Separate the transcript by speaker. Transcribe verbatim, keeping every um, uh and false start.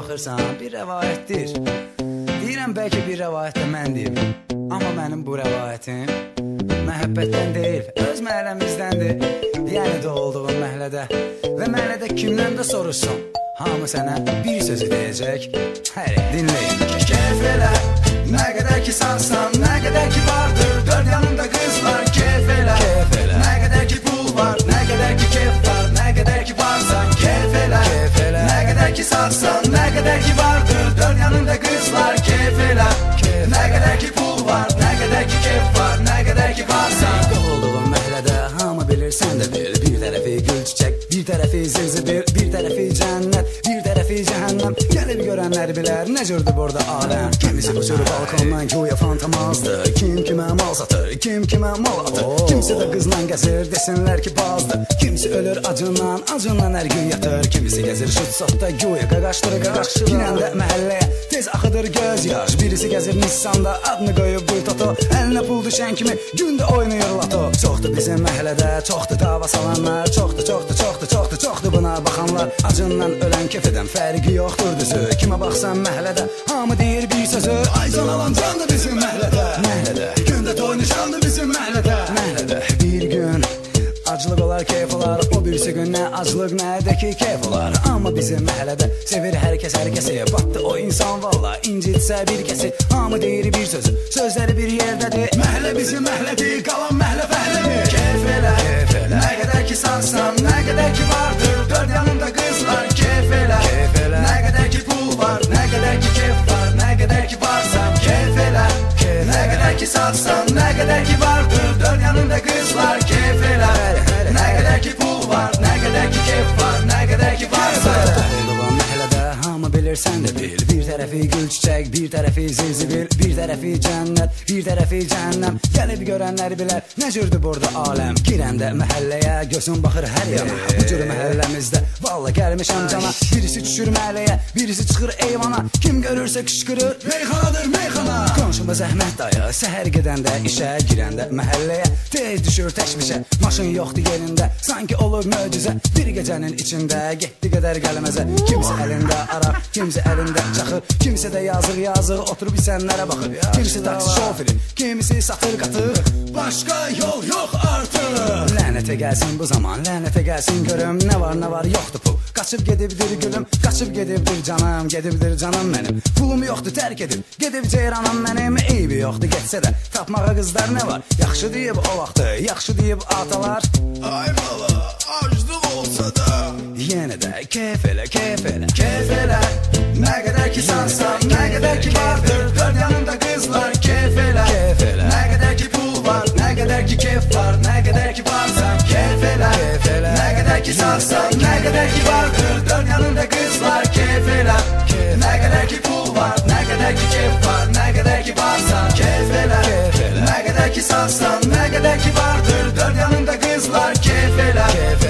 Speaker 1: baxırsan, bir rəvayətdir. Deyirəm, bəlkə bir rəvayətdə mən deyim. Amma mənim bu rəvayətim məhəbbətdən deyil, öz məhəlləmizdəndir. Yəni doğulduğum məhəllədə. Və məhəllədə kimdən də soruşsun, hamı sənə bir sözü deyəcək. Həri, dinləyin. Keyf elə, nə qədər ki sağsan, nə qədər ki vardır, dörd yanında qız var. Keyf elə, keyf elə, nə qədər ki pul var, nə qədər ki keyf var, nə qədər ki varsan. Keyf elə, keyf elə, nə qədər ki sağsan, nə qədər ki vardır, dörd yanında qız var. Keyf elə, keyf, nə qədər ki pul var, nə qədər ki keyf var, nə qədər ki varsan. Doğulduğum məhəllədə hamı bilir, sən də bil. Bir tərəfi gül çiçək, bir tərəfi zilzibil, bir tərəfi cənnət, bir tərəfi cəhənnəm. Gəlib görənlər bilər, nə cürdür burada aləm. Kimisi uçur balkondan güya fantomazdır, kim kimə mal satır, kim kimə mal atır. Kimisi də qızla gəzir, desinlər ki bazdır. Kimisi ölür acından, acından hər gün yatır. Kimisi gəzir şut satda güya qaqaşdırır qaqaşdırır. Girəndə məhəlləyə tez axıdır göz yaş. Birisi gəzir Nissanda, adını qoyub bu tato. Əlinə pul düşən kimi gündə oynayır lato. Çoxdur bizim məhəllədə, çoxdur dava salanlar. Çoxdur, çoxdur, çoxdur, çoxdur, çoxdur buna baxanlar. Acından ölən kefədən fərqi yoxdur düzü. Kimə baxsan məhəllədə, hamı deyir bir sözü. Ay can alan candır bizim məhəllədə. Məhəllədə, gündə toynuşandır bizim məhəllədə. Məhəllədə, bir gün aclıq olar, keyf olar. O birisi gün nə aclıq, nə də ki keyf olar. Amma bizim məhəllədə sevir hər kəs hər kəsi. Batdı o insan valla, incitsə bir kəsi. Hamı deyir bir sözü, sözləri bir yerdədir. Məhəllə bizim məhəllədir, qalan məhəllə fəhlədir. Keyf elə, keyf elə, nə qədər ki sağsan, nə qədər ki vardır, dörd yanında qız var. Keyf elə, keyf elə, nə qədər ki pul var, nə qədər ki keyf var, nə qədər ki varsan. Keyf elə, keyf, nə qədər ki sağsan, nə qədər ki vardır, dörd yanında qız var. Keyf elə, nə qədər ki pul var, nə qədər ki keyf var, nə qədər ki varsan. Doğulduğum məhəllədə hamı bilir, sən də bil. Bir tərəfi gül çiçək, bir tərəfi zilzibil, bir tərəfi cənnət, bir tərəfi cəhənnəm. Gəlib görənlər bilər, nə cürdür burada aləm. Girəndə məhəlləyə gözün baxır hər yana. Bu cür məhəlləmizdə valla gəlmişəm cana. Birisi düşür məhəlləyə, birisi çıxır eyvana. Kim görürsə qışqırır, meyxanadır meyxana. Qonşuma zəhmət dayı, səhər gedəndə işə, girəndə məhəlləyə tez düşür təşvişə. Maşın yoxdur yerində, sanki olur möcüzə. Bir gecənin içində getdi qədər gəlməzə. Kimsə əlində araq, kimsə əlində çaxır, kimsə də yazıq yazıq oturub isənlərə baxır. Kimisi taksi şoförü, kimisi satır qatır. Başqa yol yox artıq. Lənətə gəlsin bu zaman, lənətə gəlsin görüm. Nə var nə var yoxdur pul, qaçıb gedibdir gülüm. Qaçıb gedibdir canım, gedibdir canım mənim. Pulum yoxdur tərk edib, gedib ceyranım mənim. Eybi yoxdur getsə də, tapmağa qızlar nə var? Yaxşı deyib o vaxtı, yaxşı deyib atalar. Ay bala, aclıq olsa da yenə də keyf elə, keyf elə, keyf elə. Nə qədər ki sağsan, nə qədər ki vardır, dörd yanında qızlar. Keyf elə, keyf elə, nə qədər ki pul var, nə qədər ki keyf var, nə qədər ki varsan. Keyf elə, keyf elə, nə qədər ki sağsan, nə qədər ki vardır, dörd yanında qızlar. Keyf elə, keyf, nə qədər ki pul var, nə qədər ki keyf var, nə qədər ki varsan. Keyf elə, keyf elə, nə qədər ki sağsan, nə qədər ki vardır, dörd yanında qızlar. Keyf elə, keyf